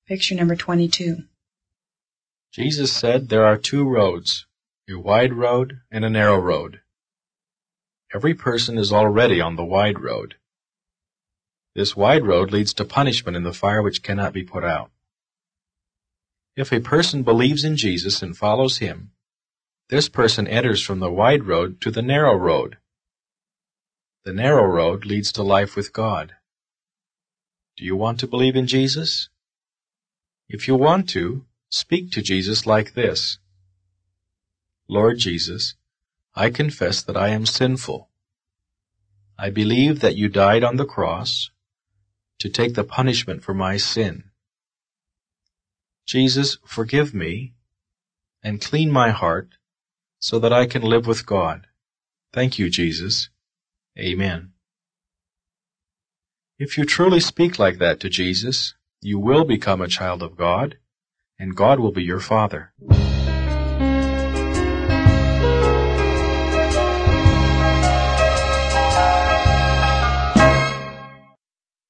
Picture number 22. Jesus said there are two roads, a wide road and a narrow road. Every person is already on the wide road. This wide road leads to punishment in the fire which cannot be put out. If a person believes in Jesus and follows him, this person enters from the wide road to the narrow road. The narrow road leads to life with God. Do you want to believe in Jesus? If you want to, speak to Jesus like this. Lord Jesus, I confess that I am sinful. I believe that you died on the cross to take the punishment for my sin. Jesus, forgive me and clean my heart so that I can live with God. Thank you, Jesus. Amen. If you truly speak like that to Jesus, you will become a child of God, and God will be your Father.